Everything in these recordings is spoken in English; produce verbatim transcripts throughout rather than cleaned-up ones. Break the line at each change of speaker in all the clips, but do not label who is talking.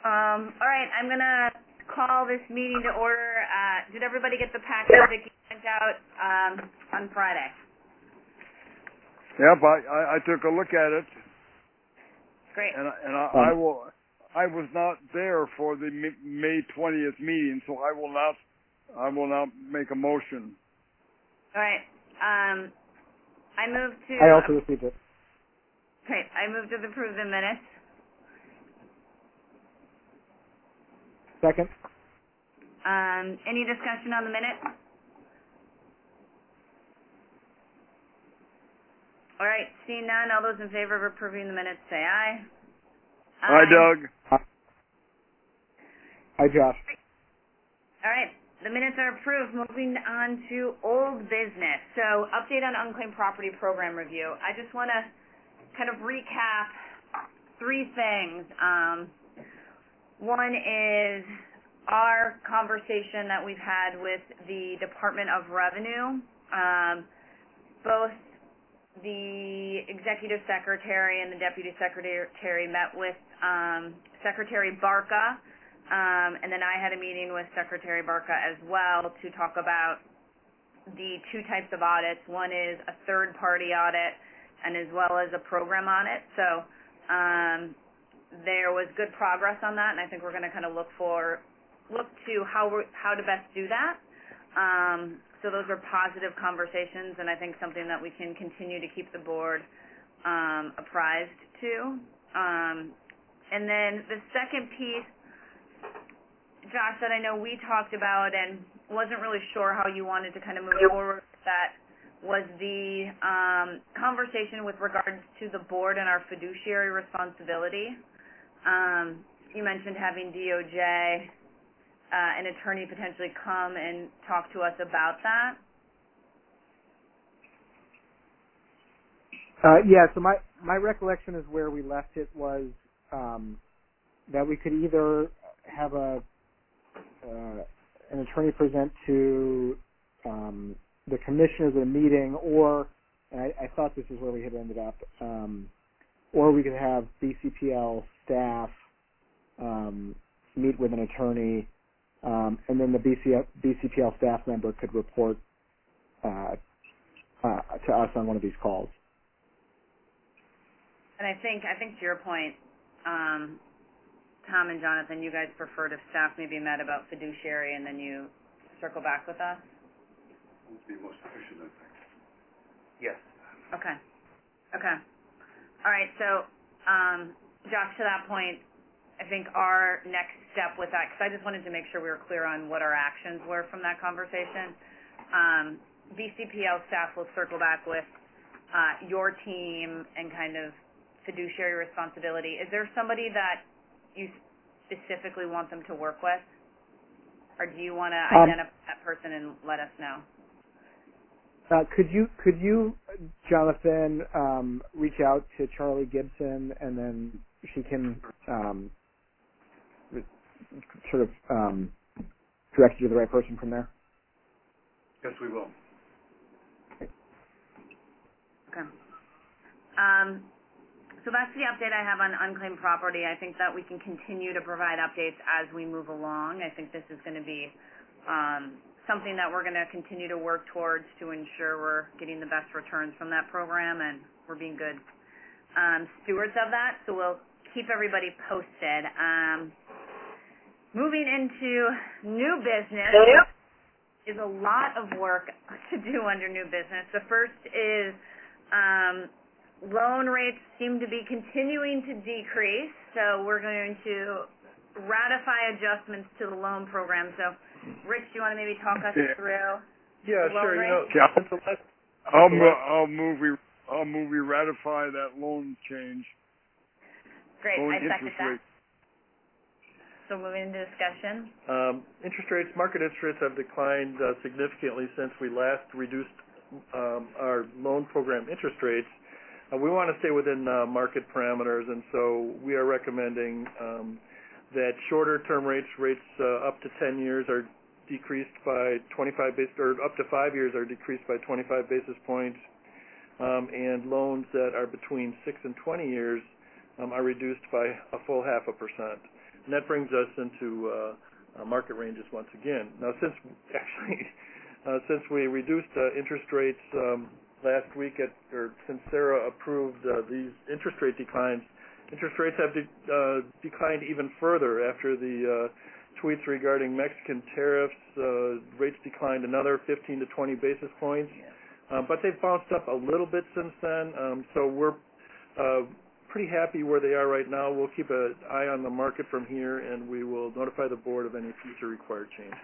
Um, all right, I'm going to call this meeting to order. Uh, did everybody get the packet Vicki sent out um, on Friday?
Yep, I, I, I took a look at it.
Great.
And, I, and I,
Um,
I will. I was not there for the May twentieth meeting, so I will not. I will not make a motion.
All right. Um, I move to.
I also received it.
Great. I move to approve the minutes.
Second.
Um, any discussion on the minutes? All right. Seeing none, all those in favor of approving the minutes say aye.
Hi, Doug.
Hi, Hi Josh.
All right. The minutes are approved. Moving on to old business. So, update on unclaimed property program review. I just want to kind of recap three things. Um, one is our conversation that we've had with the Department of Revenue. Um, both the executive secretary and the deputy secretary met with um, Secretary Barca. Um, and then I had a meeting with Secretary Barca as well to talk about the two types of audits. One is a third-party audit and as well as a program audit. So um, there was good progress on that, and I think we're going to kind of look for, look to how we're, how to best do that. Um, so those are positive conversations, and I think something that we can continue to keep the board um, apprised to. Um, and then the second piece, Josh, that I know we talked about and wasn't really sure how you wanted to kind of move forward with that was the um, conversation with regards to the board and our fiduciary responsibility. Um, you mentioned having D O J, uh, an attorney potentially come and talk to us about that.
Uh, yeah, so my, my recollection is where we left it was um, that we could either have a uh, an attorney present to um, the commissioners at a meeting, or and I, I thought this is where we had ended up, um, or we could have B C P L staff um, meet with an attorney, um, and then the B C P L staff member could report uh, uh, to us on one of these calls.
And I think, I think to your point, um, Tom and Jonathan, you guys preferred if staff maybe met about fiduciary and then you circle back with us?
That would be most efficient, I think.
Yes.
Okay. Okay. All right. So, um, Josh, to that point, I think our next step with that, because I just wanted to make sure we were clear on what our actions were from that conversation. Um, B C P L staff will circle back with uh, your team and kind of fiduciary responsibility. Is there somebody that you specifically want them to work with? Or do you want to
Um,
identify that person and let us know?
Uh, could you, could you, Jonathan, um, reach out to Charlie Gibson, and then she can um, sort of um, direct you to the right person from there?
Yes, we will.
Okay. Um, so that's the update I have on unclaimed property. I think that we can continue to provide updates as we move along. I think this is going to be um, something that we're going to continue to work towards to ensure we're getting the best returns from that program and we're being good um, stewards of that. So we'll keep everybody posted. Um, moving into new business is a lot of work to do under new business. The first is um, loan rates seem to be continuing to decrease, so we're going to ratify adjustments to the loan program. So, Rich, do you want to maybe talk us
Yeah.
through
Yeah,
the loan
sure. You know,
rate?
Yeah.
since the last,
I'll,
since the
mo-
last
I'll move we I'll move we ratify that loan change.
Great,
Loan
I second
interest
that.
rate.
So moving into discussion.
um, interest rates, market interest rates have declined uh, significantly since we last reduced um, our loan program interest rates. Uh, we want to stay within uh, market parameters, and so we are recommending um, that shorter-term rates, rates uh, up to ten years, are decreased by twenty-five basis, or up to five years are decreased by twenty-five basis points, um, and loans that are between six and twenty years um, are reduced by a full half a percent. and that brings us into uh, uh, market ranges once again. Now, since actually, uh, since we reduced uh, interest rates um, last week, at, or since Sarah approved uh, these interest rate declines, interest rates have de- uh, declined even further after the uh, tweets regarding Mexican tariffs. Uh, rates declined another fifteen to twenty basis points, uh, but they've bounced up a little bit since then. Um, so we're uh, pretty happy where they are right now. We'll keep an eye on the market from here, and we will notify the board of any future required changes.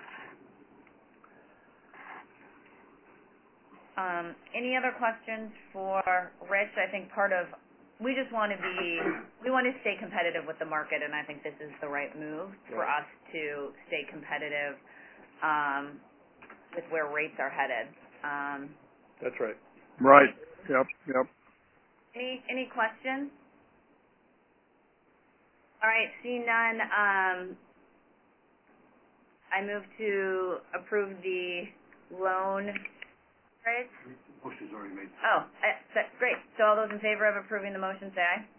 Um, any other questions for Rich? I think part of, we just want to be, we want to stay competitive with the market, and I think this is the right move for
Right.
us to stay competitive um, with where rates are headed. Um,
That's right.
Right. Yep. Yep.
any any questions? All right, seeing none, um, I move to approve the loan. Right?
Motion's already made.
Oh, uh, that's great. So all those in favor of approving the motion, say aye.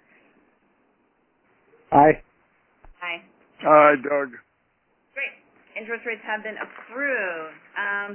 Aye.
Aye.
Aye, Doug.
Great. Interest rates have been approved. Um,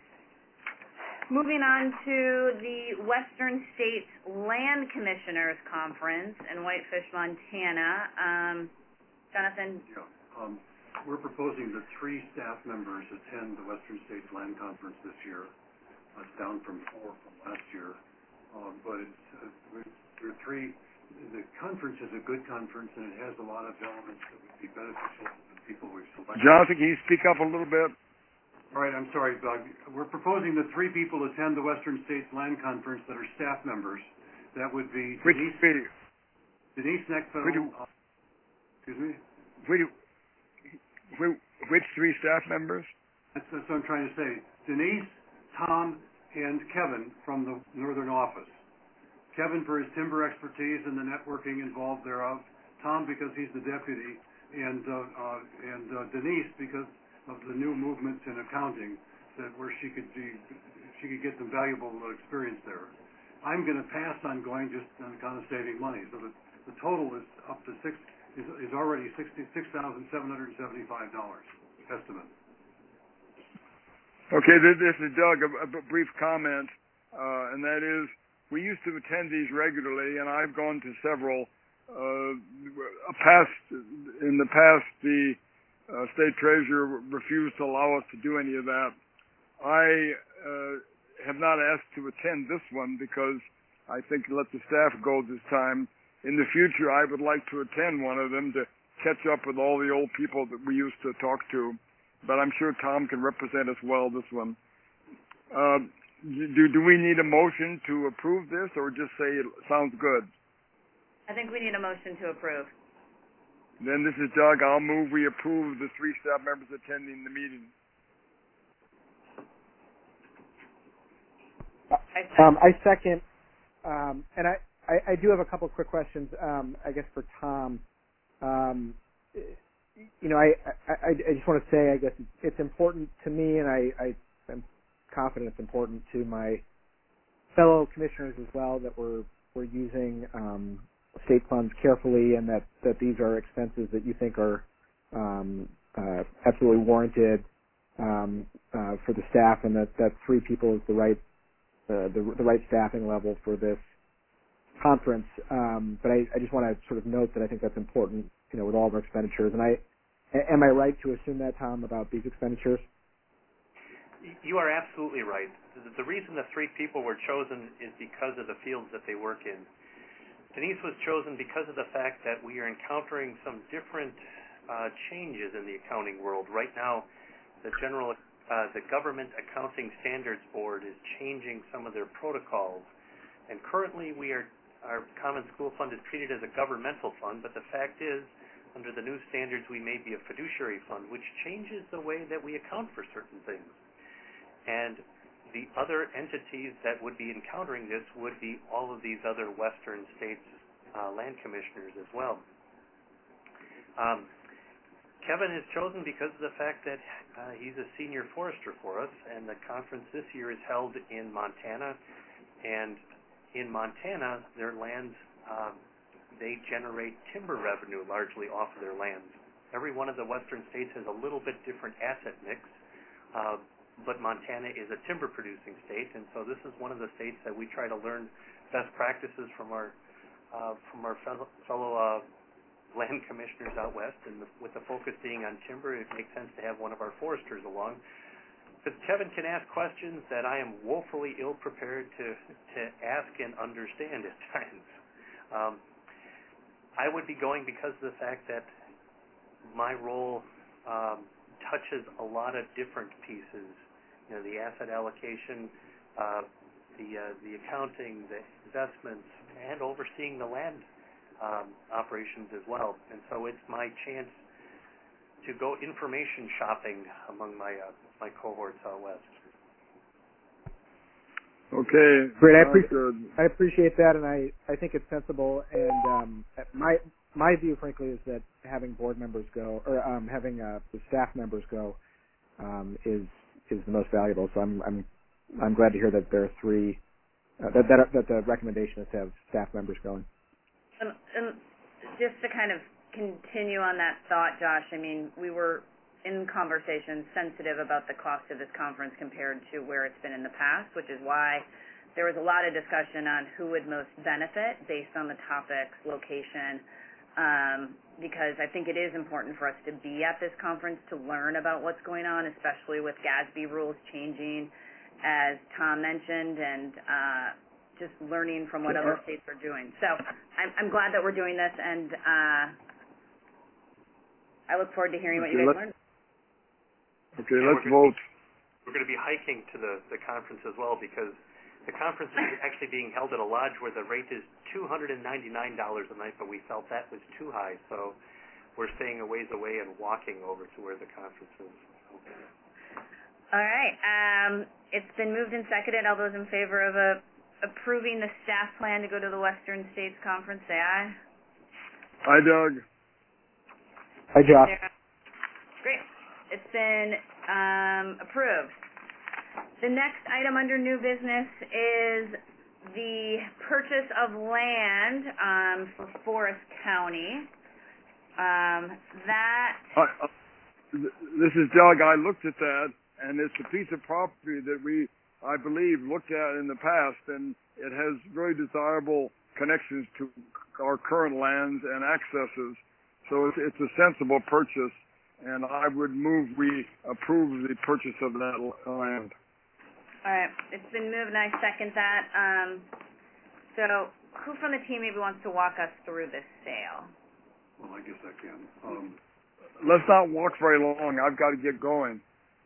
moving on to the Western States Land Commissioners Conference in Whitefish, Montana. Um, Jonathan?
Yeah. Um, we're proposing that three staff members attend the Western States Land Conference this year. It's down from four from last year, um, but it's uh, we're, we're three. The conference is a good conference, and it has a lot of elements that would be beneficial to the people we've selected.
Jonathan, can you speak up a little bit?
All right, I'm sorry, Doug. We're proposing that three people attend the Western States Land Conference that are staff members. That would be
Which,
Denise,
which,
Denise Neckfeld.
which,
Uh, excuse me.
which, which, which three staff members?
That's, that's what I'm trying to say. Denise, Tom, and Kevin from the Northern Office. Kevin for his timber expertise and the networking involved thereof. Tom because he's the deputy, and uh, uh, and uh, Denise because of the new movements in accounting that where she could be, she could get some valuable experience there. I'm going to pass on going just on account of saving money. So the, the total is up to six is, is already sixty-six thousand seven hundred seventy-five dollars estimate.
Okay, this, this is Doug. A, a brief comment, uh, and that is, we used to attend these regularly, and I've gone to several. Uh, past in the past, the uh, state treasurer refused to allow us to do any of that. I uh, have not asked to attend this one because I think let the staff go this time. In the future, I would like to attend one of them to catch up with all the old people that we used to talk to. But I'm sure Tom can represent us well this one. Uh, do, do we need a motion to approve this or just say it sounds good?
I think we need a motion to approve.
Then this is Doug. I'll move we approve the three staff members attending the meeting.
I second.
Um, I second. Um, and I, I, I do have a couple of quick questions, um, I guess, for Tom. Um, you know, I, I, I just want to say, I guess it's important to me, and I, I am confident it's important to my fellow commissioners as well that we're we're using um, state funds carefully, and that, that these are expenses that you think are um, uh, absolutely warranted um, uh, for the staff, and that, that three people is the right uh, the, the right staffing level for this conference. Um, but I, I just want to sort of note that I think that's important, you know, with all of our expenditures. And I am I right to assume that, Tom, about these expenditures?
You are absolutely right. The, the reason the three people were chosen is because of the fields that they work in. Denise was chosen because of the fact that we are encountering some different uh, changes in the accounting world. Right now, the general, uh, the Government Accounting Standards Board is changing some of their protocols. And currently, we are our Common School Fund is treated as a governmental fund, but the fact is, under the new standards, we may be a fiduciary fund, which changes the way that we account for certain things. And the other entities that would be encountering this would be all of these other Western states uh, land commissioners as well. Um, Kevin is chosen because of the fact that uh, he's a senior forester for us, and the conference this year is held in Montana. And in Montana, their lands, um, they generate timber revenue largely off of their lands. every one of the western states has a little bit different asset mix, uh, but Montana is a timber-producing state, and so this is one of the states that we try to learn best practices from our uh, from our fellow, fellow uh, land commissioners out west, and the, with the focus being on timber, it makes sense to have one of our foresters along. But Kevin can ask questions that I am woefully ill-prepared to, to ask and understand at times. Um, I would be going because of the fact that my role um, touches a lot of different pieces. You know, the asset allocation, uh, the uh, the accounting, the investments, and overseeing the land um, operations as well. And so it's my chance to go information shopping among my uh, my cohorts out west.
Okay.
Great. I appreciate, I appreciate that, and I, I think it's sensible. And um, my my view, frankly, is that having board members go, or um, having uh, the staff members go, um, is is the most valuable. So I'm I'm I'm glad to hear that there are three uh, that, that that the recommendation is to have staff members going.
Um, um, just to kind of continue on that thought, Josh. I mean, we were in conversation sensitive about the cost of this conference compared to where it's been in the past, which is why there was a lot of discussion on who would most benefit based on the topics, location, um, because I think it is important for us to be at this conference to learn about what's going on, especially with GASB rules changing, as Tom mentioned, and uh, just learning from what other states are doing. So I'm, I'm glad that we're doing this, and uh, I look forward to hearing what you guys learn.
Okay,
yeah,
let's
we're
vote.
Be, we're going to be hiking to the, the conference as well, because the conference is actually being held at a lodge where the rate is two hundred ninety-nine dollars a night, but we felt that was too high, so we're staying a ways away and walking over to where the conference is.
All right. Um, it's been moved and seconded. All those in favor of uh, approving the staff plan to go to the Western States Conference, say aye.
Hi, Doug.
Hi, Josh.
Great. It's been um, approved. The next item under new business is the purchase of land um, for Forest County. Um, that.
Uh, this is Doug. I looked at that, and it's a piece of property that we, I believe, looked at in the past, and it has very desirable connections to our current lands and accesses. So it's, it's a sensible purchase. And I would move we approve the purchase of that land.
All right. It's been moved, and I second that. Um, so who from the team maybe wants to walk us through this sale?
Well, I guess I can. Um,
Let's not walk very long. I've got to get going.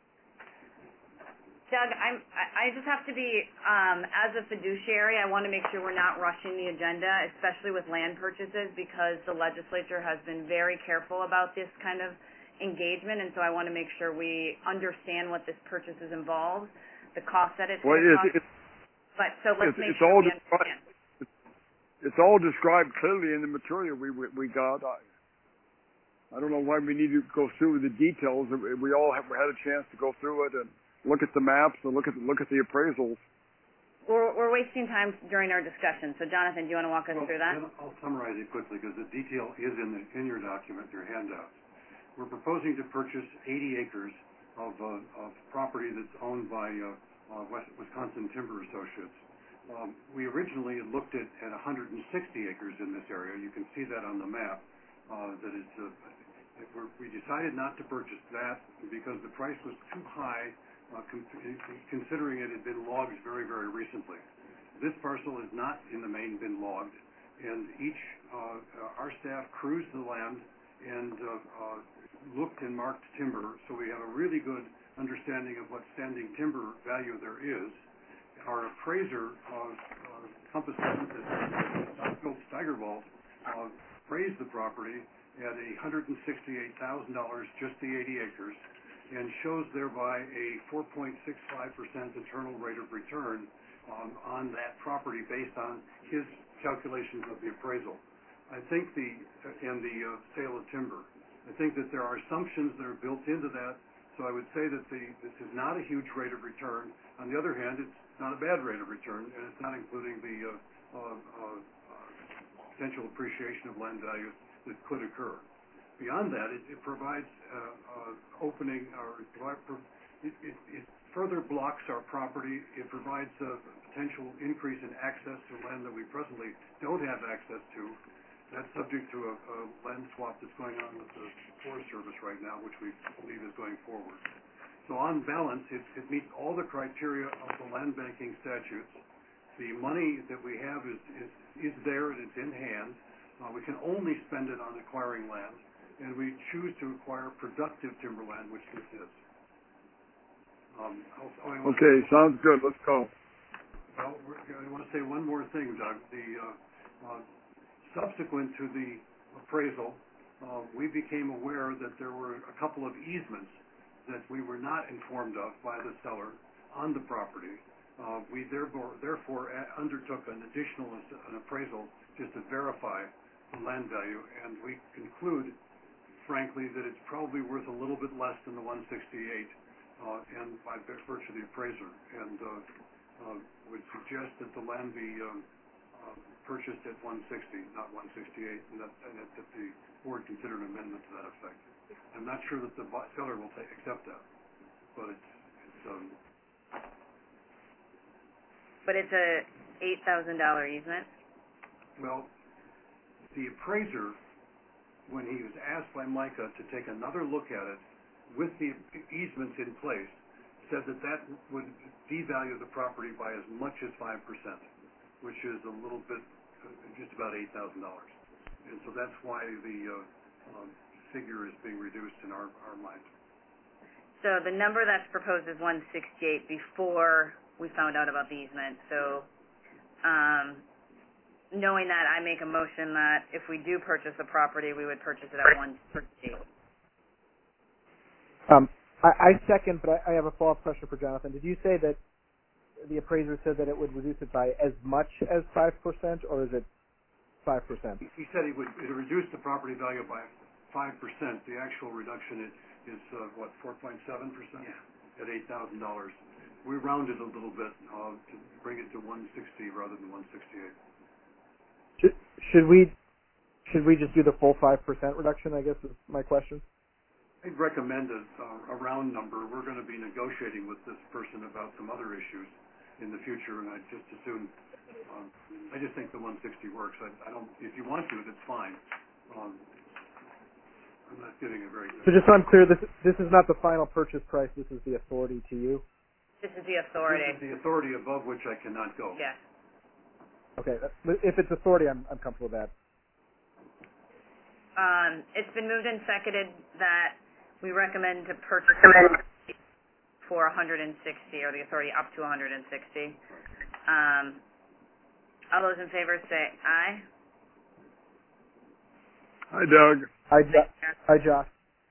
Doug, I'm, I just have to be, um, as a fiduciary, I want to make sure we're not rushing the agenda, especially with land purchases, because the legislature has been very careful about this kind of engagement, and so I want to make sure we understand what this purchase is involved, the cost that it's
well,
going to
it's,
cost.
it's,
but so let's
it's,
make
it's
sure
all
we
described,
understand.
It's all described clearly in the material we we, we got. I, I don't know why we need to go through the details. We all have had a chance to go through it and look at the maps and look at look at the appraisals.
We're, we're wasting time during our discussion. So, Jonathan, do you want to walk us
well,
through that?
I'll summarize it quickly because the detail is in the in your document, your handout. We're proposing to purchase eighty acres of, uh, of property that's owned by uh, uh, West, Wisconsin Timber Associates. Um, we originally looked at, at one hundred sixty acres in this area. You can see that on the map. Uh, that is, uh, we're, we decided not to purchase that because the price was too high, uh, con- considering it had been logged very, very recently. This parcel has not, in the main, been logged, and each uh, our staff cruised the land and uh, uh, looked and marked timber, so we have a really good understanding of what standing timber value there is. Our appraiser, uh, uh, Compass Phil Steigerwald, uh, appraised the property at one hundred sixty-eight thousand dollars, just the eighty acres, and shows thereby a four point six five percent internal rate of return um, on that property based on his calculations of the appraisal. I think the, uh, and the uh, sale of timber. I think that there are assumptions that are built into that, so I would say that the, this is not a huge rate of return. On the other hand, it's not a bad rate of return, and it's not including the uh, uh, uh, potential appreciation of land value that could occur. beyond that, it, it provides uh, uh, opening, or it, it, it further blocks our property. It provides a potential increase in access to land that we presently don't have access to. That's subject to a, a land swap that's going on with the Forest Service right now, which we believe is going forward. So on balance, it, it meets all the criteria of the land banking statutes. The money that we have is, is, is there and it's in hand. Uh, we can only spend it on acquiring land, and we choose to acquire productive timberland, which this is. Um, I'll, I'll
okay,
to,
sounds good. Let's go.
Well, we're, I want to say one more thing, Doug. The uh, uh, subsequent to the appraisal, uh, we became aware that there were a couple of easements that we were not informed of by the seller on the property. Uh, we therefore, therefore undertook an additional an appraisal just to verify the land value, and we conclude, frankly, that it's probably worth a little bit less than the one sixty-eight, uh, and by virtue of the appraiser, and uh, uh, would suggest that the land be um, uh, purchased at one sixty, not one sixty-eight, and that, and that, that the board consider an amendment to that effect. I'm not sure that the seller will take, accept that, but it's, it's um,
But it's a eight thousand dollar easement?
well, the appraiser, when he was asked by Micah to take another look at it with the easements in place, said that that would devalue the property by as much as five percent, which is a little bit, just about eight thousand dollars. And so that's why the uh, um, figure is being reduced in our, our mind.
So the number that's proposed is one sixty-eight before we found out about the easement. So um, knowing that, I make a motion that if we do purchase the property, we would purchase it at one sixty-eight.
Um, I, I second, but I, I have a follow-up question for Jonathan. Did you say that the appraiser said that it would reduce it by as much as five percent, or is it five percent?
He said he would it would reduce the property value by five percent. The actual reduction is, is uh, what, four point seven percent? Yeah. At eight thousand dollars. We rounded a little bit uh, to bring it to one sixty rather than one sixty-eight.
Should, should we should we just do the full five percent reduction, I guess is my question?
I'd recommend a, a round number. We're going to be negotiating with this person about some other issues in the future, and I'd just assume, um, I just think the one sixty works. I, I don't, if you want to, that's fine. Um, I'm not giving a very good.
So just so I'm clear, this this is not the final purchase price. This is the authority to you.
This is the authority.
This is the authority above which I cannot go.
Yes.
Okay, if it's authority, I'm I'm comfortable with that.
Um, it's been moved and seconded that we recommend to purchase it for one hundred sixty, or the authority up to one hundred sixty. Um, all those in favor say aye.
Hi, Doug.
Hi, jo- hi, Josh.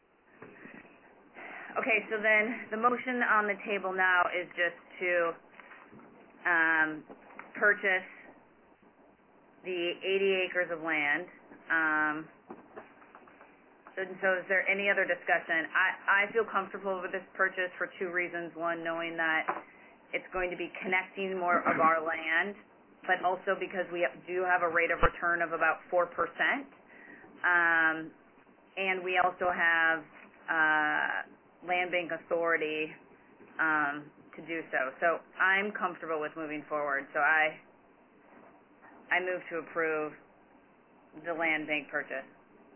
Okay, so then the motion on the table now is just to um, purchase the eighty acres of land. Um, so, so is there any other discussion? I, I feel comfortable with this purchase for two reasons. One, knowing that it's going to be connecting more of our land, but also because we do have a rate of return of about four percent. Um, and we also have uh, land bank authority um, to do so. So I'm comfortable with moving forward. So I I move to approve the land bank purchase.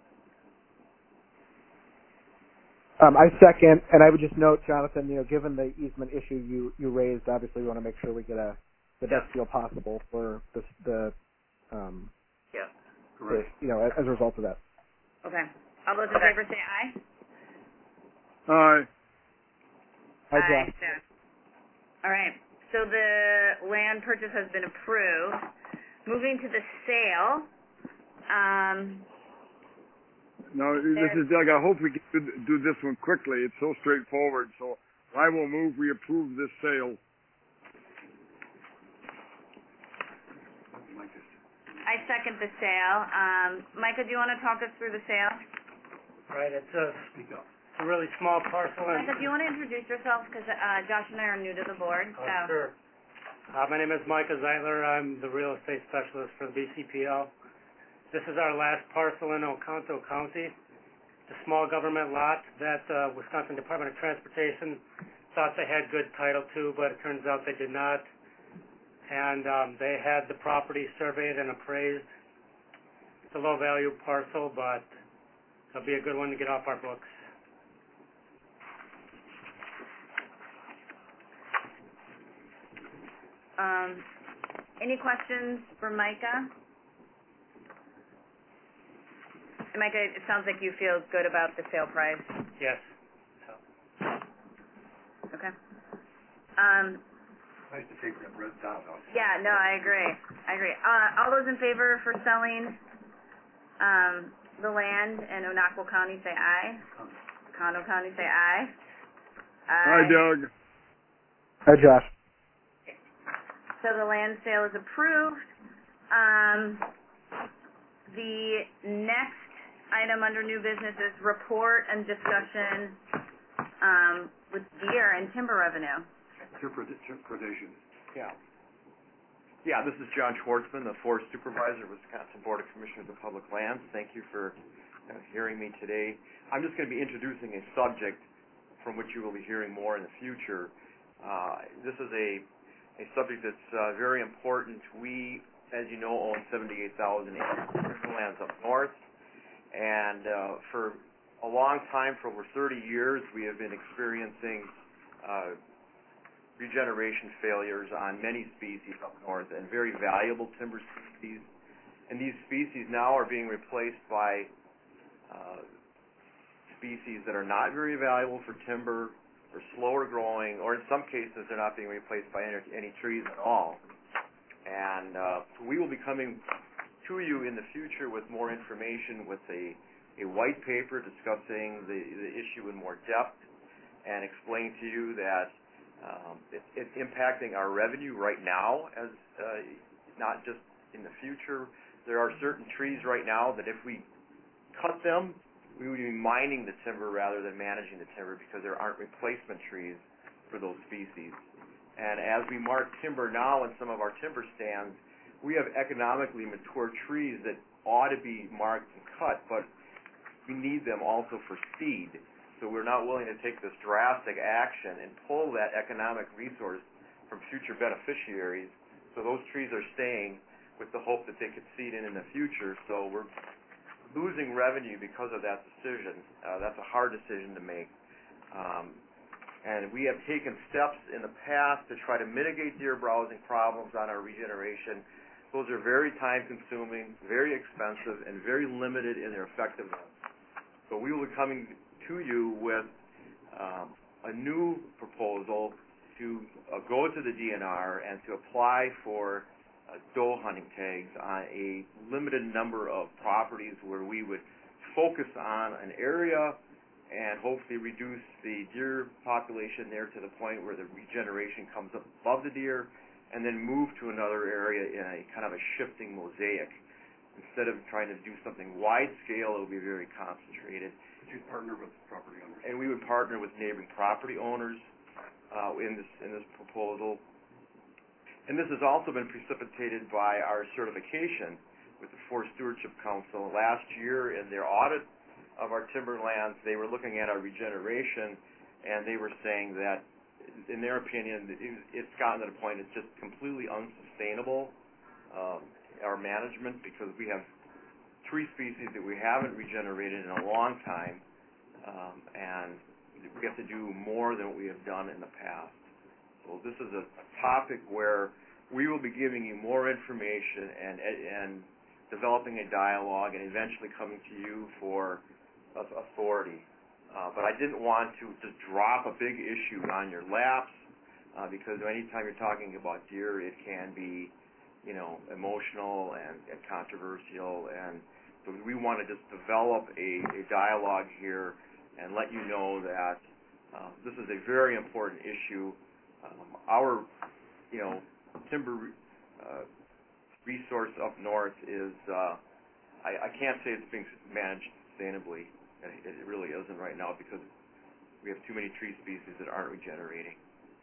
Um, I second, and I would just note, Jonathan, you know, given the easement issue you, you raised, obviously we want to make sure we get a the best deal possible for the the um,
yeah, correct.
The, you know, as, as a result of that.
Okay. All those in favor say aye.
Aye.
Hi,
Aye.
Josh.
Yeah. All right. So the land purchase has been approved. Moving to the sale. Um,
Now, this is Doug. I hope we can do this one quickly. It's so straightforward. So I will move we approve this sale.
I second the sale. Um, Micah, do you want to talk us through the sale?
Right. It's a, it's a really small parcel.
Micah, do you want to introduce yourself? Because uh, Josh and I are new to the board.
Oh,
so.
Sure. Uh, my name is Micah Zeitler. I'm the real estate specialist for the B C P L. This is our last parcel in Oconto County. the small government lot that uh, Wisconsin Department of Transportation thought they had good title to, but it turns out they did not. And um, they had the property surveyed and appraised. It's a low-value parcel, but it'll be a good one to get off our books.
Um, any questions for Micah? Micah, it sounds like you feel good about the sale price.
Yes.
Okay. Um,
Nice to take that red dot off.
yeah, no, I agree. I agree. Uh, all those in favor for selling um, the land in Onaquil County, say aye. Condo County, say aye.
Hi, Doug.
Hi, Josh.
So the land sale is approved. Um, the next item under new business is report and discussion um, with deer and timber revenue.
Interpretation.
Yeah. Yeah, this is John Schwartzman, the Forest Supervisor, Wisconsin Board of Commissioners of Public Lands. Thank you for uh, hearing me today. I'm just going to be introducing a subject from which you will be hearing more in the future. Uh, this is a, a subject that's uh, very important. We, as you know, own seventy-eight thousand acres of timberlands up north, and uh, for a long time, for over thirty years, we have been experiencing uh, regeneration failures on many species up north, and very valuable timber species. And these species now are being replaced by uh, species that are not very valuable for timber, or slower growing, or in some cases they're not being replaced by any, any trees at all. And uh, we will be coming to you in the future with more information, with a, a white paper discussing the, the issue in more depth, and explain to you that Um, it, it's impacting our revenue right now, as uh, not just in the future. There are certain trees right now that if we cut them, we would be mining the timber rather than managing the timber, because there aren't replacement trees for those species. And as we mark timber now in some of our timber stands, we have economically mature trees that ought to be marked and cut, but we need them also for seed. So we're not willing to take this drastic action and pull that economic resource from future beneficiaries. So those trees are staying with the hope that they could seed in in the future. So we're losing revenue because of that decision. Uh, that's a hard decision to make. Um, and we have taken steps in the past to try to mitigate deer browsing problems on our regeneration. Those are very time-consuming, very expensive, and very limited in their effectiveness. So we will be coming to you with um, a new proposal to uh, go to the D N R and to apply for uh, doe hunting tags on a limited number of properties, where we would focus on an area and hopefully reduce the deer population there to the point where the regeneration comes up above the deer, and then move to another area in a kind of a shifting mosaic. Instead of trying to do something wide scale, it would be very concentrated.
You'd partner with property owners.
And we would partner with neighboring property owners uh, in this in this proposal. And this has also been precipitated by our certification with the Forest Stewardship Council. Last year, in their audit of our timberlands, they were looking at our regeneration, and they were saying that, in their opinion, it's gotten to the point it's just completely unsustainable, um, our management, because we have tree species that we haven't regenerated in a long time, um, and we have to do more than what we have done in the past. So this is a, a topic where we will be giving you more information and, and developing a dialogue, and eventually coming to you for authority. Uh, but I didn't want to just drop a big issue on your laps, uh, because anytime you're talking about deer, it can be, you know, emotional and, and controversial, and so we want to just develop a, a dialogue here and let you know that uh, this is a very important issue. Um, our, you know, timber uh, resource up north is, uh, I, I can't say it's being managed sustainably. It, it really isn't right now, because we have too many tree species that aren't regenerating.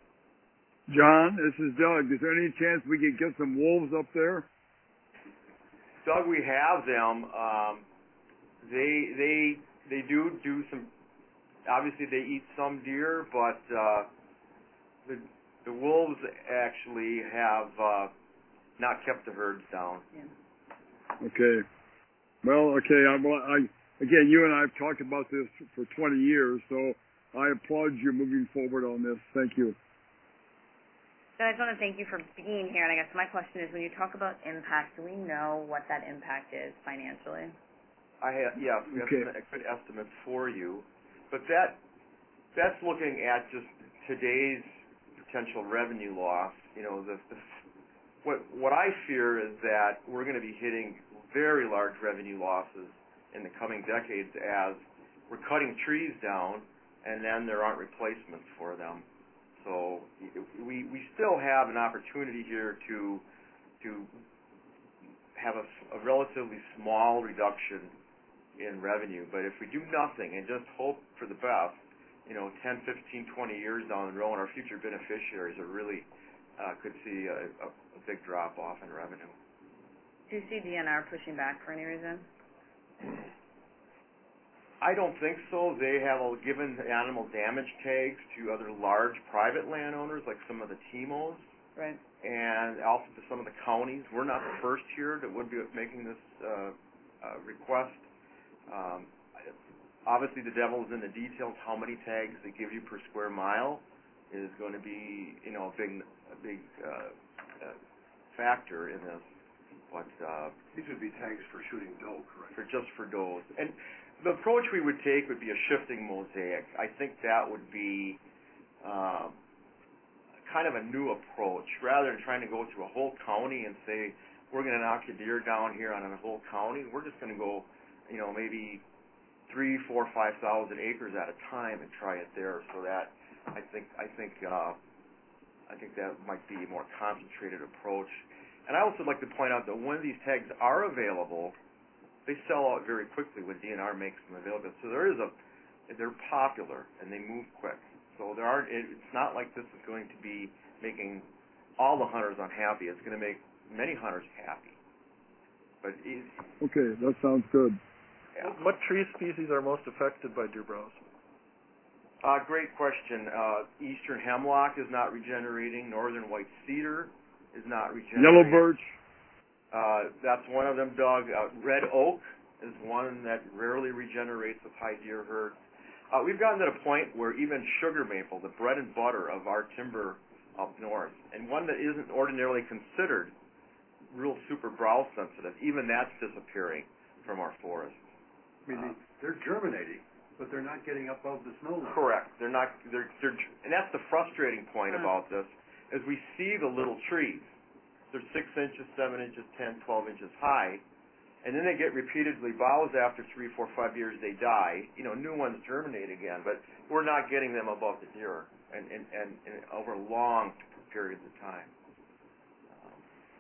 John, this is Doug. Is there any chance we could get some wolves up there?
Doug, we have them. Um, they they they do do some. Obviously, they eat some deer, but uh, the the wolves actually have uh, not kept the herds down.
Yeah.
Okay. Well, okay. I, well, I again, you and I have talked about this for twenty years, so I applaud you moving forward on this. Thank you.
So I just want to thank you for being here. And I guess my question is, when you talk about impact, do we know what that impact is financially?
I have, yes, we have
Okay.
some good estimates for you, but that that's looking at just today's potential revenue loss. You know, the, the what what I fear is that we're going to be hitting very large revenue losses in the coming decades as we're cutting trees down, and then there aren't replacements for them. So we we still have an opportunity here to to have a, a relatively small reduction in revenue. But if we do nothing and just hope for the best, you know, ten, fifteen, twenty years down the road, our future beneficiaries are really uh, could see a, a, a big drop off in revenue.
Do you see D N R pushing back for any reason?
I don't think so. They have given animal damage tags to other large private landowners, like some of the T M Os.
Right.
And also to some of the counties. We're not the first here that would be making this uh, uh, request. Um, obviously, the devil is in the details. How many tags they give you per square mile is going to be, you know, a big, a big uh, uh, factor in this. But uh,
These would be tags for shooting doe, correct?
For just for does. And the approach we would take would be a shifting mosaic. I think that would be uh, kind of a new approach, rather than trying to go through a whole county and say, we're going to knock a deer down here on a whole county. We're just going to go, you know, maybe three, four, five thousand acres at a time and try it there. So that I think I think uh, I think that might be a more concentrated approach. And I also like to point out that when these tags are available, they sell out very quickly when D N R makes them available. So there is a, they're popular and they move quick. So there aren't. It's not like this is going to be making all the hunters unhappy. It's going to make many hunters happy. But it,
Okay, that sounds good.
yeah.
What tree species are most affected by deer browse?
Uh, great question. Uh, eastern hemlock is not regenerating. Northern white cedar is not regenerating.
Yellow birch.
Uh, that's one of them, Doug. Uh, red oak is one that rarely regenerates with high deer herds. Uh, we've gotten to the point where even sugar maple, the bread and butter of our timber up north, and one that isn't ordinarily considered real super browse sensitive, even that's disappearing from our forests.
I mean, they, they're germinating, but they're not getting above the snow line.
Correct. They're not. They're, they're, and that's the frustrating point
Hmm.
about this, is we see the little trees. They're six inches, seven inches, ten, twelve inches high, and then they get repeatedly boughs after three, four, five years. They die. You know, new ones germinate again, but we're not getting them above the deer, and and, and, and over long periods of time. Um,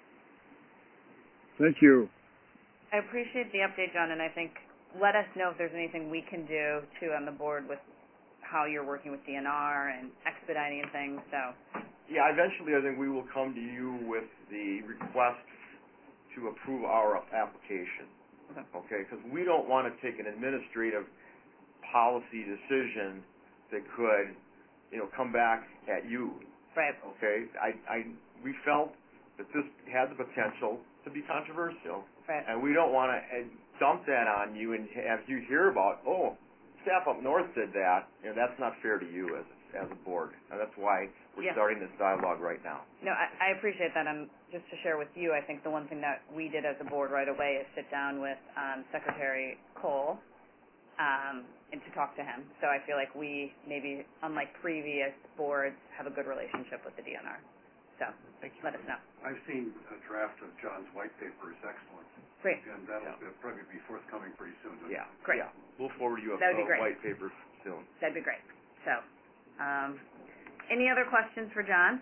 Thank you.
I appreciate the update, John, and I think let us know if there's anything we can do, too, on the board with how you're working with D N R and expediting things. So,
yeah, eventually I think we will come to you with the request to approve our application,
okay.
okay? Because we don't want to take an administrative policy decision that could, you know, come back at you.
Right.
Okay, I, I, we felt that this had the potential to be controversial,
Right.
and we don't want to dump that on you and have you hear about, oh, staff up north did that. You know, that's not fair to you as as a board, and that's why we're
Yeah.
starting this dialogue right now.
No, I, I appreciate that. And just to share with you, I think the one thing that we did as a board right away is sit down with um, Secretary Cole um, and to talk to him. So I feel like we maybe, unlike previous boards, have a good relationship with the D N R. So
Thank you.
let us know.
I've seen a draft of John's white paper. It's excellent.
Great.
And that'll
Yeah.
probably be forthcoming pretty soon.
Yeah,
Great.
yeah. We'll forward you a,
That would be
a
great.
white paper soon.
That'd be great. So, um, any other questions for John?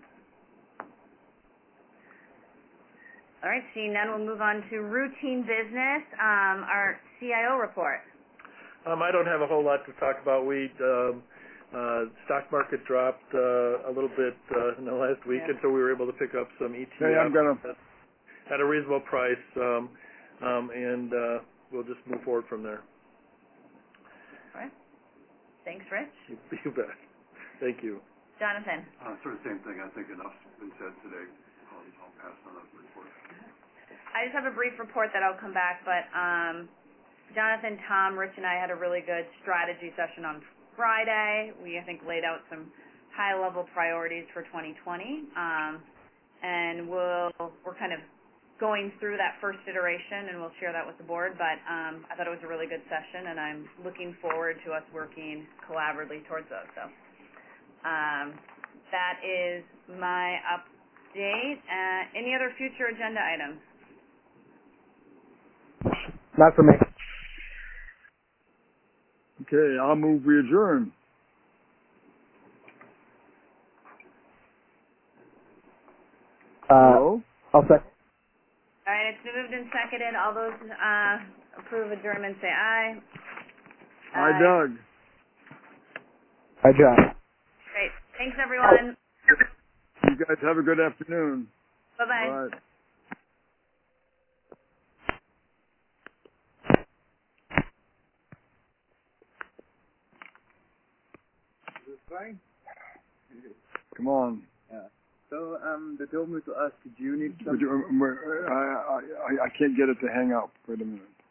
All right, seeing none, we'll move on to routine business, um, our C I O report.
Um, I don't have a whole lot to talk about. We um, uh, stock market dropped uh, a little bit uh, in the last week,
Yeah.
and so we were able to pick up some E T Fs
Hey, I'm gonna.
at, at a reasonable price, um, um, and uh, we'll just move forward from there.
All right. Thanks, Rich.
You bet. Thank you.
Jonathan.
Uh, sort of same thing. I think enough's been said today. I'll, I'll pass on that report.
I just have a brief report that I'll come back, but um, Jonathan, Tom, Rich, and I had a really good strategy session on Friday. We, I think, laid out some high-level priorities for twenty twenty, um, and we'll, we're kind of going through that first iteration, and we'll share that with the board, but um, I thought it was a really good session, and I'm looking forward to us working collaboratively towards those. So um, that is my update. Uh, any other future agenda items?
Not for me.
Okay, I'll move we adjourn.
Uh,
Hello?
I'll second.
All right, it's been moved and seconded. All those uh, approve adjournment say aye.
Hi, Doug.
Hi, John.
Great. Thanks, everyone.
You guys have a good afternoon.
Bye-bye.
All right.
Fine.
Come on.
Yeah. So um, they told me to ask, do you need
Would
some?
you- uh, I, I, I I can't get it to hang up. Wait a minute.